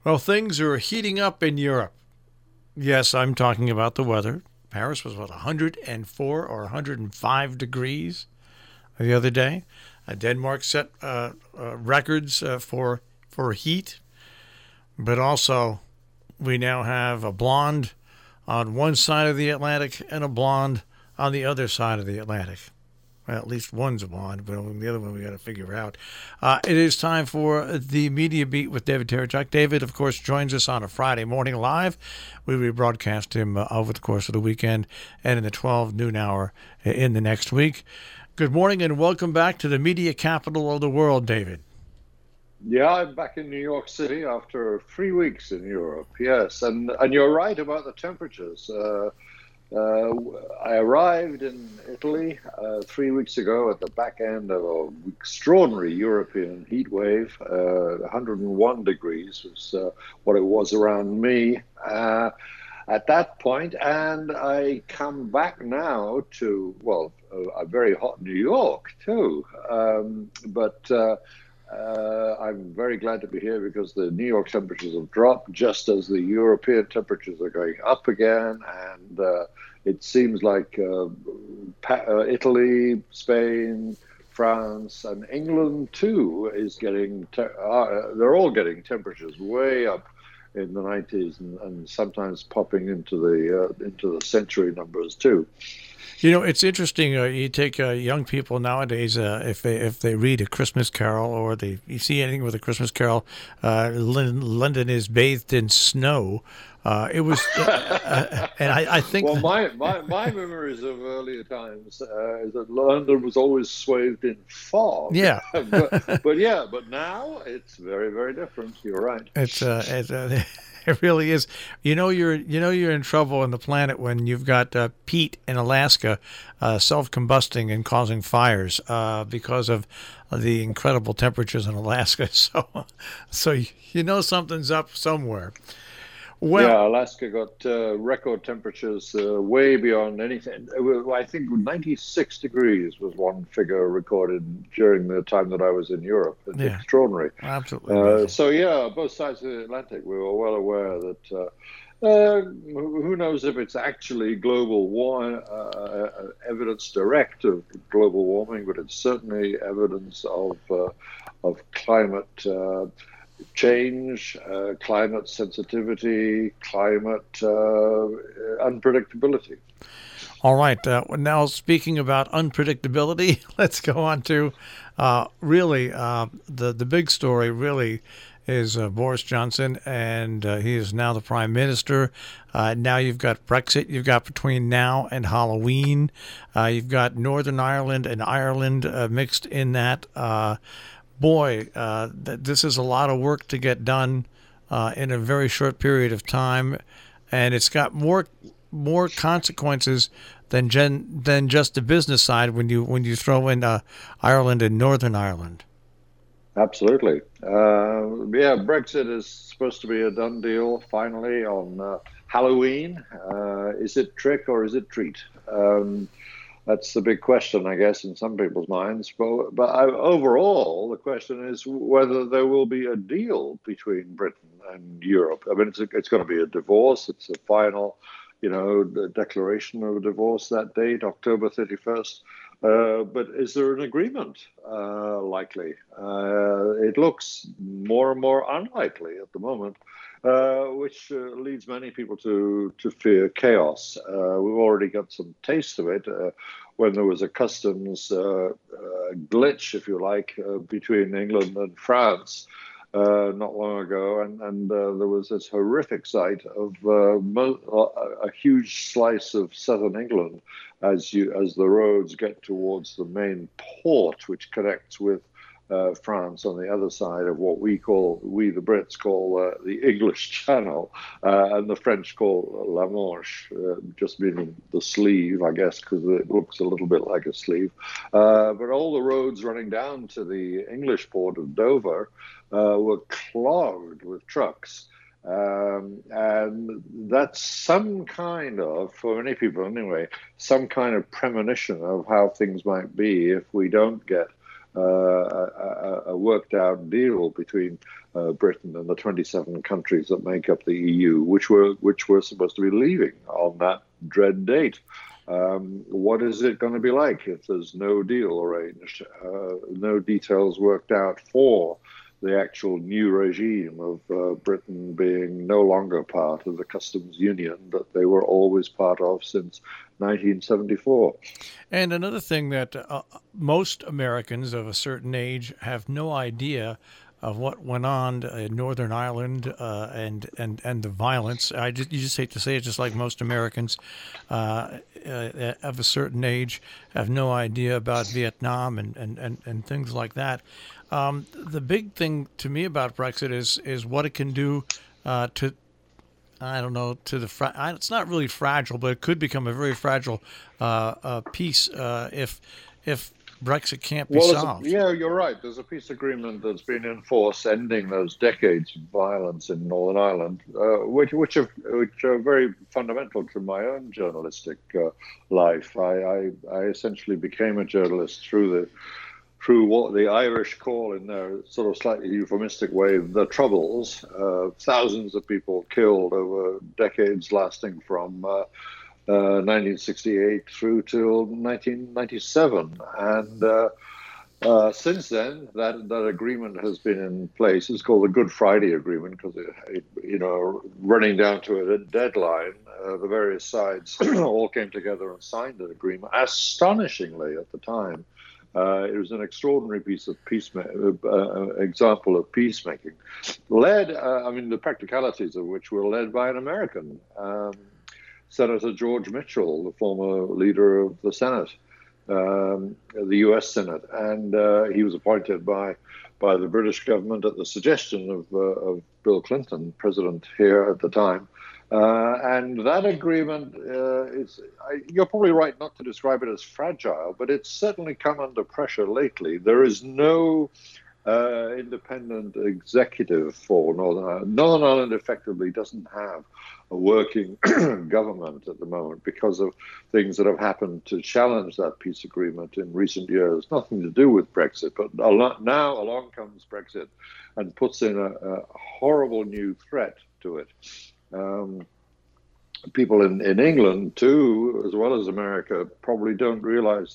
Well, things are heating up in Europe. Yes, I'm talking about the weather. Paris was, what, 104 or 105 degrees the other day. Denmark set records for heat, but also we now have a blonde on one side of the Atlantic and a blonde on the other side of the Atlantic. Well, at least one's a blonde, but the other one we got to figure out. It is time for the Media Beat with David Terechuk. David, of course, joins us on a Friday morning live. We rebroadcast him over the course of the weekend and in the 12 noon hour in the next week. Good morning and welcome back to the media capital of the world, David. Yeah, I'm back in New York City after 3 weeks in Europe. Yes, and you're right about the temperatures. I arrived in Italy 3 weeks ago at the back end of an extraordinary European heat wave. 101 degrees was what it was around me at that point, and I come back now to, well, a very hot New York too, but I'm very glad to be here because the New York temperatures have dropped just as the European temperatures are going up again. And it seems like Italy, Spain, France, and England too is getting, they're all getting temperatures way up in the 90s and sometimes popping into the century numbers too. You know, it's interesting. You take young people nowadays, if they read A Christmas Carol or you see anything with A Christmas Carol, London is bathed in snow. It was, and I think. Well, my memories of earlier times is that London was always swathed in fog. Yeah, but now it's very, very different. You're right. It really is. You're in trouble on the planet when you've got peat in Alaska self-combusting and causing fires because of the incredible temperatures in Alaska. So something's up somewhere. Well, yeah, Alaska got record temperatures way beyond anything. I think 96 degrees was one figure recorded during the time that I was in Europe. Yeah, extraordinary. Absolutely. So, yeah, both sides of the Atlantic, we were well aware that who knows if it's actually global warming, evidence direct of global warming, but it's certainly evidence of climate change, climate sensitivity, climate unpredictability. All right. Now, speaking about unpredictability, let's go on to really the big story. Really is Boris Johnson, and he is now the prime minister. Now you've got Brexit. You've got between now and Halloween. You've got Northern Ireland and Ireland mixed in that. Boy, this is a lot of work to get done in a very short period of time, and it's got more consequences than just the business side when you throw in Ireland and Northern Ireland. Absolutely, yeah. Brexit is supposed to be a done deal finally on Halloween. Is it trick or is it treat? That's the big question, I guess, in some people's minds. But overall, the question is whether there will be a deal between Britain and Europe. I mean, it's going to be a divorce. It's a final, the declaration of a divorce that date, October 31st. But is there an agreement likely? It looks more and more unlikely at the moment. Which leads many people to fear chaos. We've already got some taste of it when there was a customs glitch, if you like, between England and France not long ago, and there was this horrific sight of a huge slice of southern England as the roads get towards the main port, which connects with France on the other side of what we the Brits call the English Channel, and the French call La Manche, just meaning the sleeve, I guess, because it looks a little bit like a sleeve. But all the roads running down to the English port of Dover were clogged with trucks. And that's some kind of, for many people anyway, some kind of premonition of how things might be if we don't get a worked out deal between Britain and the 27 countries that make up the EU, which were supposed to be leaving on that dread date. What is it going to be like if there's no deal arranged, no details worked out for the actual new regime of Britain being no longer part of the customs union that they were always part of since 1974? And another thing that most Americans of a certain age have no idea of what went on in Northern Ireland and the violence. You just hate to say it, just like most Americans of a certain age have no idea about Vietnam and things like that. The big thing to me about Brexit is what it can do to, I don't know, to the it's not really fragile, but it could become a very fragile peace if Brexit can't be solved. Yeah, you're right. There's a peace agreement that's been in force, ending those decades of violence in Northern Ireland, which are very fundamental to my own journalistic life. I essentially became a journalist through what the Irish call, in their sort of slightly euphemistic way, the Troubles. Thousands of people killed over decades lasting from 1968 through till 1997. And since then, that agreement has been in place. It's called the Good Friday Agreement because, running down to a deadline, the various sides all came together and signed an agreement. Astonishingly, at the time, it was an extraordinary piece of example of peacemaking, the practicalities of which were led by an American, Senator George Mitchell, the former leader of the Senate, the U.S. Senate, and he was appointed by the British government at the suggestion of Bill Clinton, president here at the time. And that agreement you're probably right not to describe it as fragile, but it's certainly come under pressure lately. There is no independent executive for Northern Ireland. Northern Ireland effectively doesn't have a working government at the moment because of things that have happened to challenge that peace agreement in recent years. Nothing to do with Brexit, but now along comes Brexit and puts in a horrible new threat to it. People in England too, as well as America, probably don't realize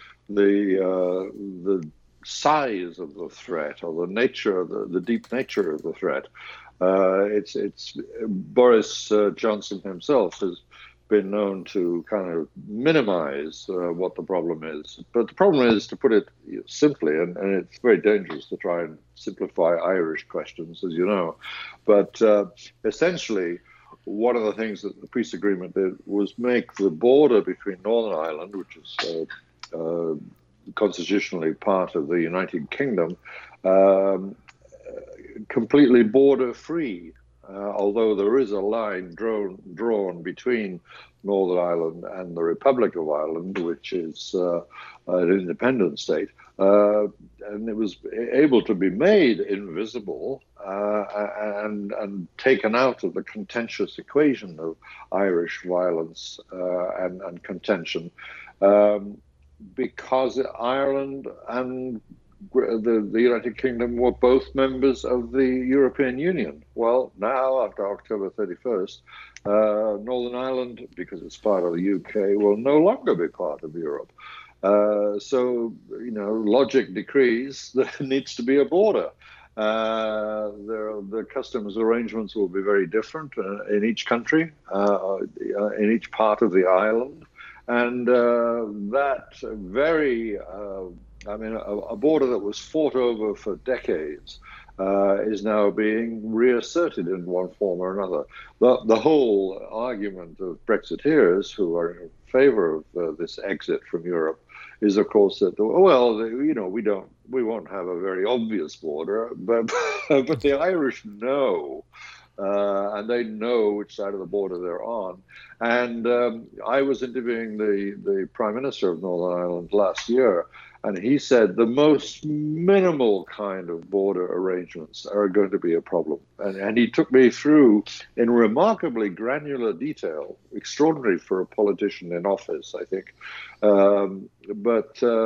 the size of the threat or the nature of the deep nature of the threat. It's Boris Johnson himself has been known to kind of minimize what the problem is. But the problem is, to put it simply, and it's very dangerous to try and simplify Irish questions, as you know, but essentially, one of the things that the peace agreement did was make the border between Northern Ireland, which is constitutionally part of the United Kingdom, completely border-free. Although there is a line drawn between Northern Ireland and the Republic of Ireland, which is an independent state, and it was able to be made invisible and taken out of the contentious equation of Irish violence and contention, because Ireland and the United Kingdom were both members of the European Union. Well, now, after October 31st, Northern Ireland, because it's part of the UK, will no longer be part of Europe. So, logic decrees there needs to be a border. The customs arrangements will be very different in each country, in each part of the island. And that very... a border that was fought over for decades is now being reasserted in one form or another. The whole argument of Brexiteers who are in favor of this exit from Europe is, of course, that we won't have a very obvious border, but the Irish know. And they know which side of the border they're on. And I was interviewing the Prime Minister of Northern Ireland last year, and he said the most minimal kind of border arrangements are going to be a problem. And he took me through, in remarkably granular detail, extraordinary for a politician in office, I think. But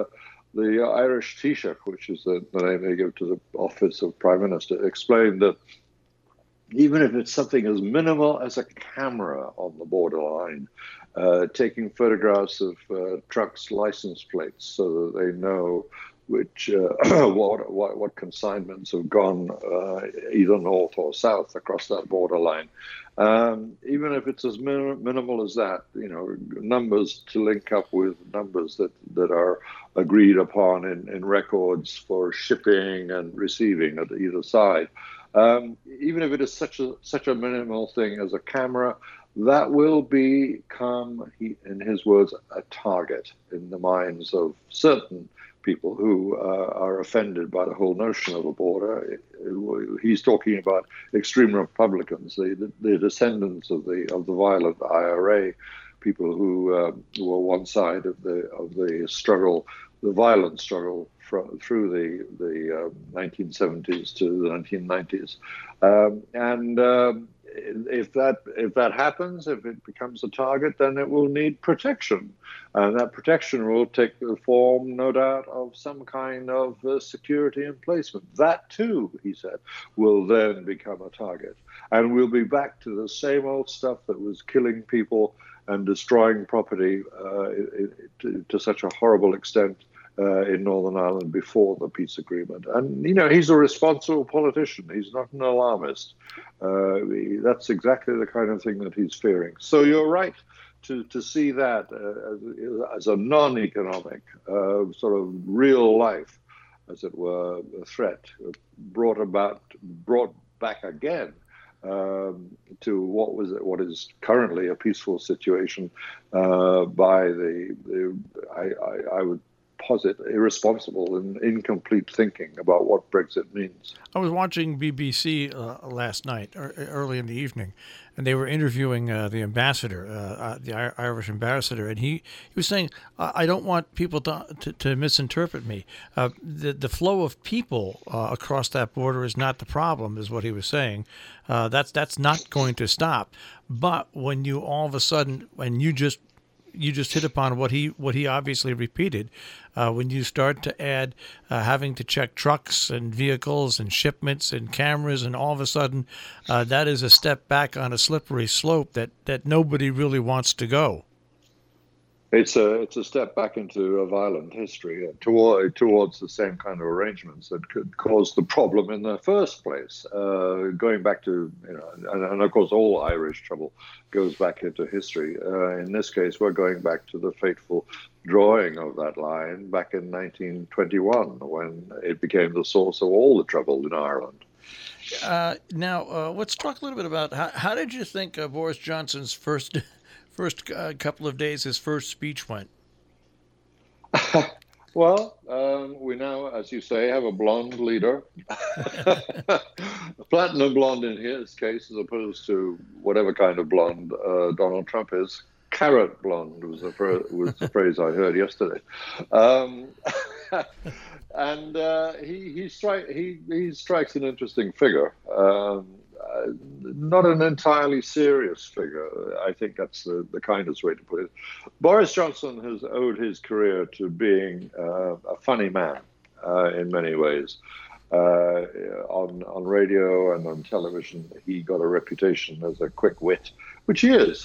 the Irish Taoiseach, which is the name they give to the office of Prime Minister, explained that even if it's something as minimal as a camera on the borderline, taking photographs of trucks' license plates so that they know which what consignments have gone either north or south across that borderline. Even if it's as minimal as that, numbers to link up with numbers that are agreed upon in records for shipping and receiving at either side. Even if it is such a minimal thing as a camera, that will become, in his words, a target in the minds of certain people who are offended by the whole notion of a border. He's talking about extreme Republicans, the descendants of the violent IRA, people who were one side of the struggle, the violent struggle through the 1970s to the 1990s, if that happens, if it becomes a target, then it will need protection, and that protection will take the form, no doubt, of some kind of security emplacement. That too, he said, will then become a target, and we'll be back to the same old stuff that was killing people and destroying property to such a horrible extent in Northern Ireland before the peace agreement. And, he's a responsible politician. He's not an alarmist. That's exactly the kind of thing that he's fearing. So you're right to see that as a non-economic, sort of real life, as it were, a threat brought back again to what is currently a peaceful situation by I would posit irresponsible and incomplete thinking about what Brexit means. I was watching BBC last night, or early in the evening, and they were interviewing the ambassador, the Irish ambassador, and he was saying, I don't want people to misinterpret me. The flow of people across that border is not the problem, is what he was saying. That's not going to stop. But when you all of a sudden, and you just hit upon what he obviously repeated, when you start to add having to check trucks and vehicles and shipments and cameras, and all of a sudden that is a step back on a slippery slope that nobody really wants to go. It's a step back into a violent history towards the same kind of arrangements that could cause the problem in the first place. Going back to, and of course all Irish trouble goes back into history. In this case, we're going back to the fateful drawing of that line back in 1921, when it became the source of all the trouble in Ireland. Now, let's talk a little bit about how did you think Boris Johnson's first couple of days, his first speech went? Well, we now, as you say, have a blonde leader. A platinum blonde in his case, as opposed to whatever kind of blonde Donald Trump is. Carrot blonde was the phrase I heard yesterday. And he strikes an interesting figure. Not an entirely serious figure. I think that's the kindest way to put it. Boris Johnson has owed his career to being a funny man in many ways. On radio and on television, he got a reputation as a quick wit, which he is.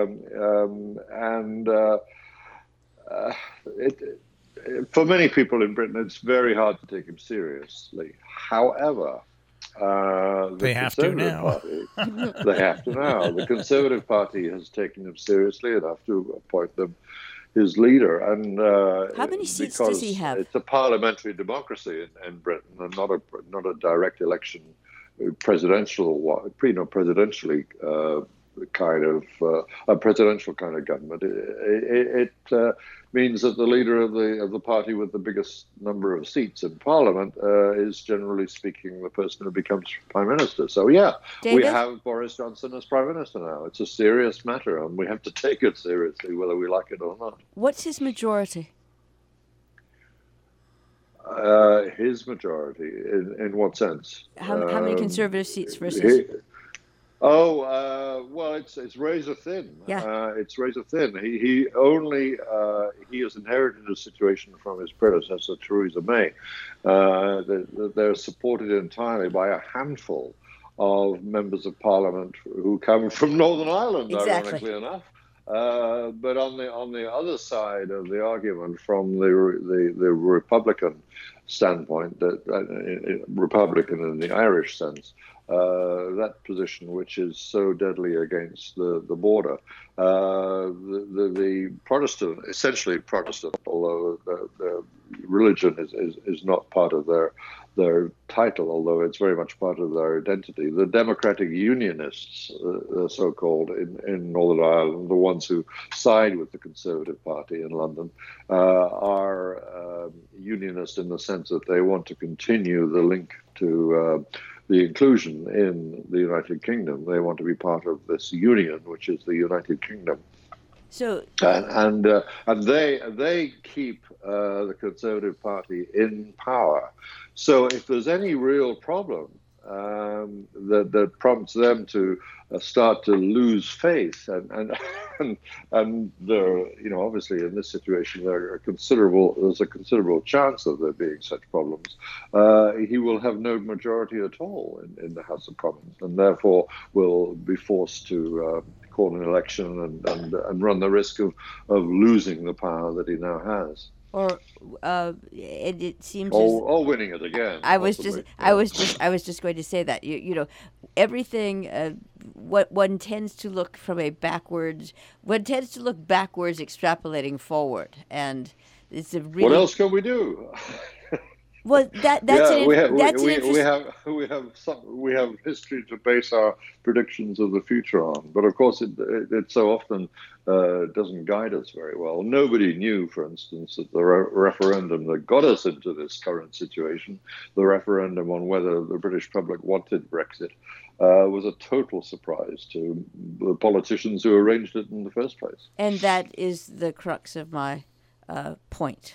For many people in Britain, it's very hard to take him seriously. However, they have to now. They have to now. The Conservative Party has taken him seriously enough to appoint them his leader. And how many seats does he have? It's a parliamentary democracy in Britain, and not a direct election, presidentially kind of a presidential kind of government. It means that the leader of the party with the biggest number of seats in Parliament is, generally speaking, the person who becomes Prime Minister. So, yeah, David? We have Boris Johnson as Prime Minister now. It's a serious matter, and we have to take it seriously, whether we like it or not. What's his majority? His majority, in what sense? How many Conservative seats versus? Well, it's razor thin. Yeah. It's razor thin. He has inherited a situation from his predecessor, Theresa May. They're supported entirely by a handful of members of parliament who come from Northern Ireland, Exactly. ironically enough. But on the other side of the argument, from the Republican standpoint, Republican in the Irish sense, that position which is so deadly against the border, the Protestant, essentially Protestant, although the religion is not part of their title, although it's very much part of their identity. The Democratic Unionists, so-called, in Northern Ireland, the ones who side with the Conservative Party in London, are unionist in the sense that they want to continue the link to the inclusion in the United Kingdom. They want to be part of this union, which is the United Kingdom. So and they keep the Conservative Party in power. So if there's any real problem that prompts them to start to lose faith, and there, obviously in this situation there's a considerable chance of there being such problems, he will have no majority at all in the House of Commons, and therefore will be forced to call an election and run the risk of losing the power that he now has. Or it seems or winning it again. I was just going to say that everything. What one tends to look backwards, extrapolating forward, and it's a really. What else can we do? Well, we have history to base our predictions of the future on, but of course it so often doesn't guide us very well. Nobody knew, for instance, that the referendum that got us into this current situation, the referendum on whether the British public wanted Brexit, was a total surprise to the politicians who arranged it in the first place. And that is the crux of my point.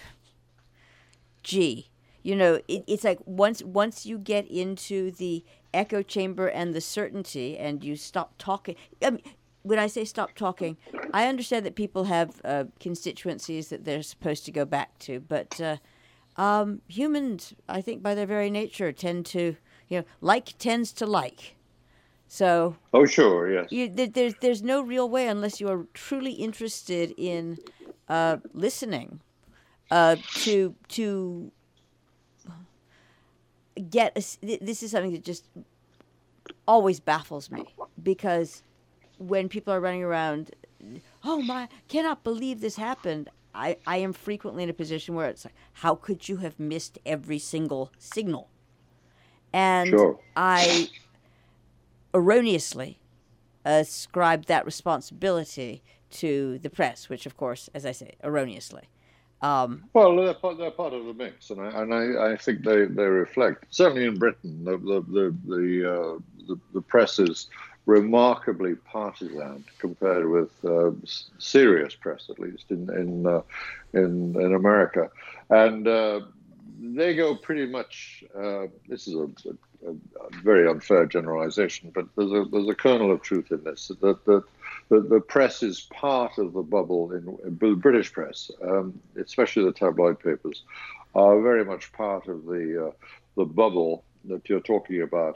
It's like once you get into the echo chamber and the certainty, and you stop talking. I mean, when I say stop talking, I understand that people have constituencies that they're supposed to go back to, but humans, I think, by their very nature, tend to, like tends to like. So. Oh, sure, yes. There's no real way, unless you are truly interested in listening, to get this is something that just always baffles me, because when people are running around, cannot believe this happened, I am frequently in a position where it's like, how could you have missed every single signal? And sure. I erroneously ascribed that responsibility to the press, which of course, as I say, erroneously. Well, they're part of the mix, and I think they reflect. Certainly in Britain, the press is remarkably partisan compared with serious press, at least in America, and they go pretty much. This is a very unfair generalization, but there's a kernel of truth in this. That the press is part of the bubble in the British press, especially the tabloid papers, are very much part of the bubble that you're talking about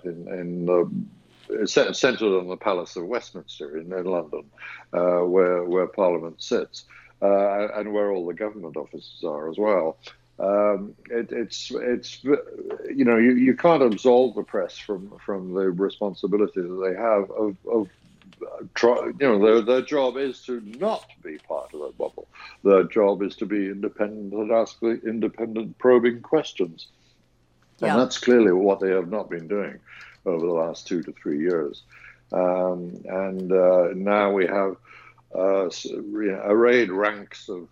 centred on the Palace of Westminster in London, where Parliament sits, and where all the government offices are as well. You can't absolve the press from the responsibility that they have of their job is to not be part of that bubble. Their job is to be independent and ask the independent probing questions. Yeah. And that's clearly what they have not been doing over the last 2 to 3 years. Now we have arrayed ranks of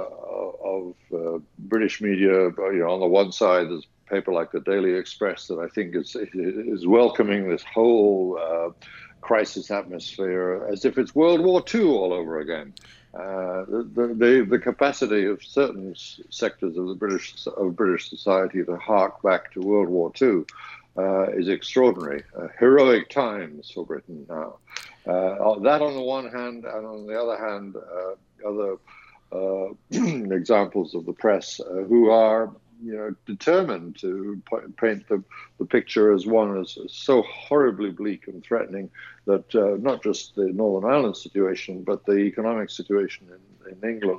British media. On the one side, there's a paper like the Daily Express that I think is welcoming this whole crisis atmosphere as if it's World War II all over again. The capacity of certain sectors of British society to hark back to World War II is extraordinary. Heroic times for Britain now. That on the one hand, and on the other hand, other examples of the press who are, determined to paint the picture as one as so horribly bleak and threatening that not just the Northern Ireland situation, but the economic situation in England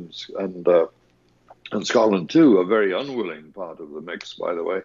and Scotland too, a very unwilling part of the mix, by the way,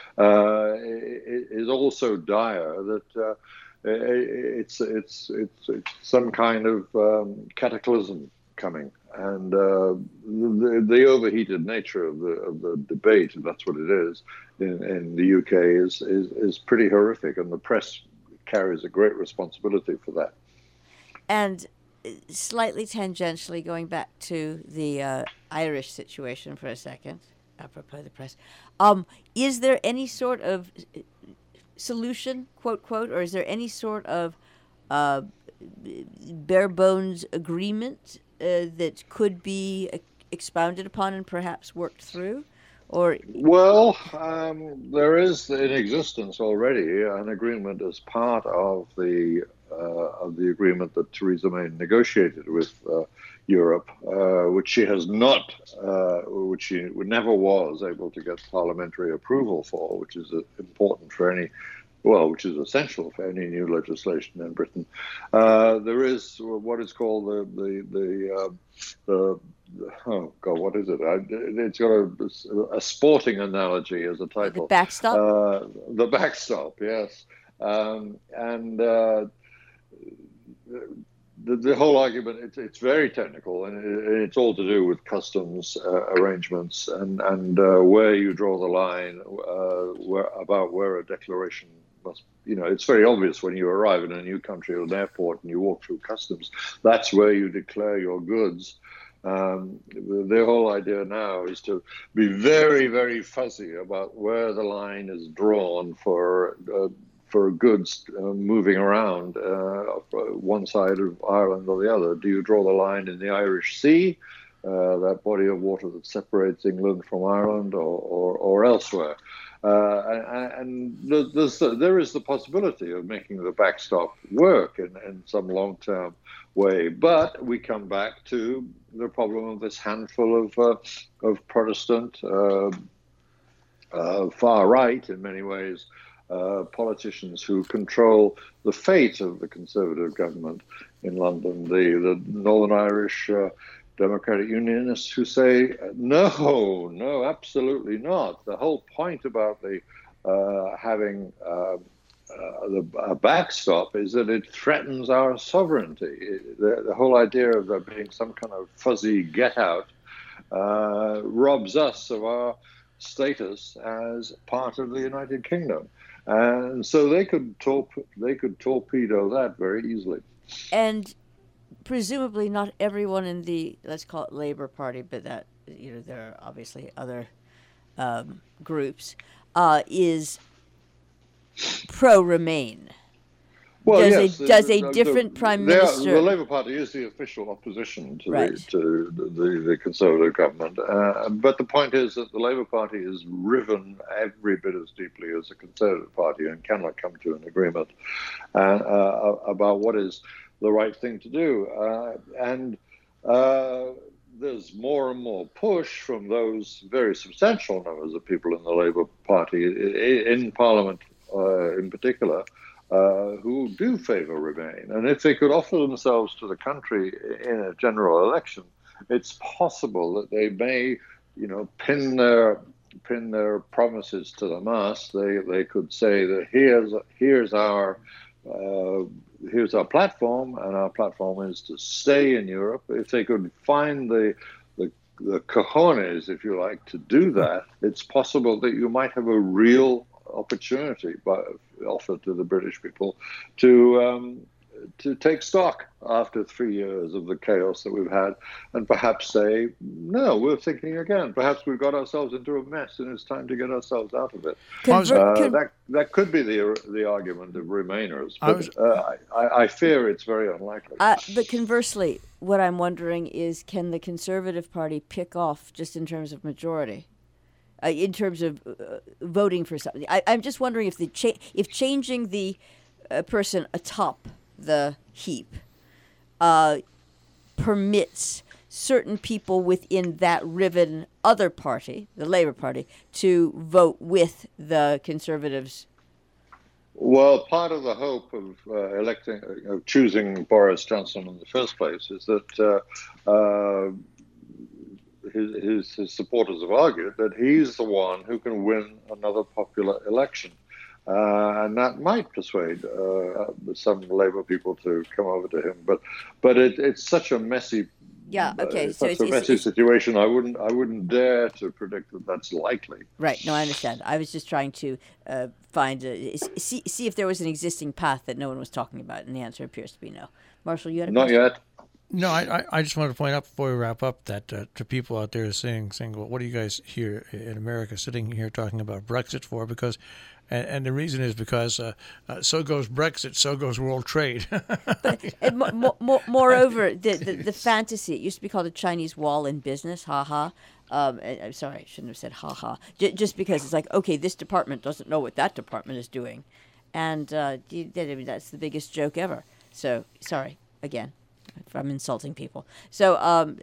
is also dire that it's some kind of cataclysm coming. And the overheated nature of the debate, and that's what it is, in the UK is pretty horrific, and the press carries a great responsibility for that. And slightly tangentially, going back to the Irish situation for a second, apropos the press, is there any sort of solution, quote, quote, or is there any sort of bare bones agreement that could be expounded upon and perhaps worked through? Or there is in existence already an agreement as part of the agreement that Theresa May negotiated with Europe, which she has not, which she never was able to get parliamentary approval for, which is important for any. Well, which is essential for any new legislation in Britain. There is what is called the oh God, what is it? It's got a sporting analogy as a title. The backstop? The backstop, yes. The whole argument, it's very technical, and it's all to do with customs arrangements and where you draw the line about where a declaration must, it's very obvious when you arrive in a new country or an airport and you walk through customs, that's where you declare your goods. The whole idea now is to be very, very fuzzy about where the line is drawn for goods moving around one side of Ireland or the other. Do you draw the line in the Irish Sea, that body of water that separates England from Ireland, or elsewhere? And there is the possibility of making the backstop work in some long-term way. But we come back to the problem of this handful of Protestant, far right in many ways, politicians who control the fate of the Conservative government in London, the Northern Irish Democratic Unionists who say, no, absolutely not. The whole point about the having a backstop is that it threatens our sovereignty. The whole idea of there being some kind of fuzzy get-out robs us of our status as part of the United Kingdom. And so they could torpedo that very easily. And presumably not everyone in the, let's call it Labour Party, but that, there are obviously other groups, is pro-Remain. Well, does a different prime minister? The Labour Party is the official opposition to the Conservative government, but the point is that the Labour Party is riven every bit as deeply as the Conservative Party and cannot come to an agreement about what is the right thing to do. There's more and more push from those very substantial numbers of people in the Labour Party, in Parliament in particular, who do favour Remain. And if they could offer themselves to the country in a general election, it's possible that they may, pin their promises to the mast. They could say that here's our platform, and our platform is to stay in Europe. If they could find the cojones, if you like, to do that, it's possible that you might have a real opportunity offered to the British people to take stock after 3 years of the chaos that we've had, and perhaps say, no, we're thinking again. Perhaps we've got ourselves into a mess, and it's time to get ourselves out of it. That could be the argument of Remainers, but I fear it's very unlikely. But conversely, what I'm wondering is, can the Conservative Party pick off, just in terms of majority, in terms of voting for something. I'm just wondering if if changing the person atop the heap permits certain people within that riven other party, the Labour Party, to vote with the Conservatives. Well, part of the hope of choosing Boris Johnson in the first place is that his supporters have argued that he's the one who can win another popular election. And that might persuade some Labour people to come over to him. But it's such a messy it's a messy situation. I wouldn't dare to predict that that's likely. Right. No, I understand. I was just trying to see if there was an existing path that no one was talking about, and the answer appears to be no. Marshall, you had a question? Not yet. No, I just wanted to point out before we wrap up that to people out there saying, well, what are you guys here in America sitting here talking about Brexit for? Because, and the reason is because so goes Brexit, so goes world trade. But moreover, the fantasy, it used to be called a Chinese wall in business, ha. I'm sorry, I shouldn't have said ha. Just because it's like, okay, this department doesn't know what that department is doing. And that's the biggest joke ever. So, sorry, again, if I'm insulting people. So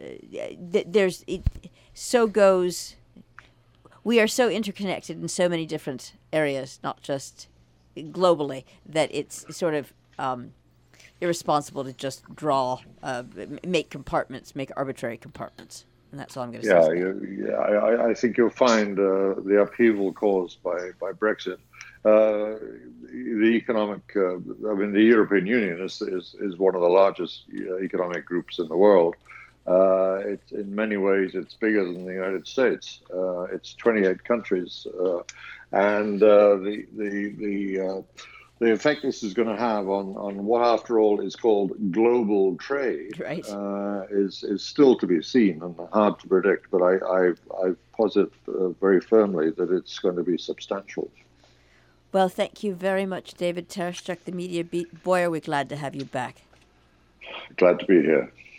so goes. We are so interconnected in so many different areas, not just globally, that it's sort of irresponsible to just make arbitrary compartments. And that's all I'm going to say. I think you'll find the upheaval caused by Brexit. The economic, the European Union is one of the largest economic groups in the world. In many ways, it's bigger than the United States. It's 28 countries, and the effect this is going to have on what, after all, is called global trade, right, is still to be seen and hard to predict. But I posit very firmly that it's going to be substantial. Well, thank you very much, David Tereshchuk, the Media Beat. Boy, are we glad to have you back. Glad to be here.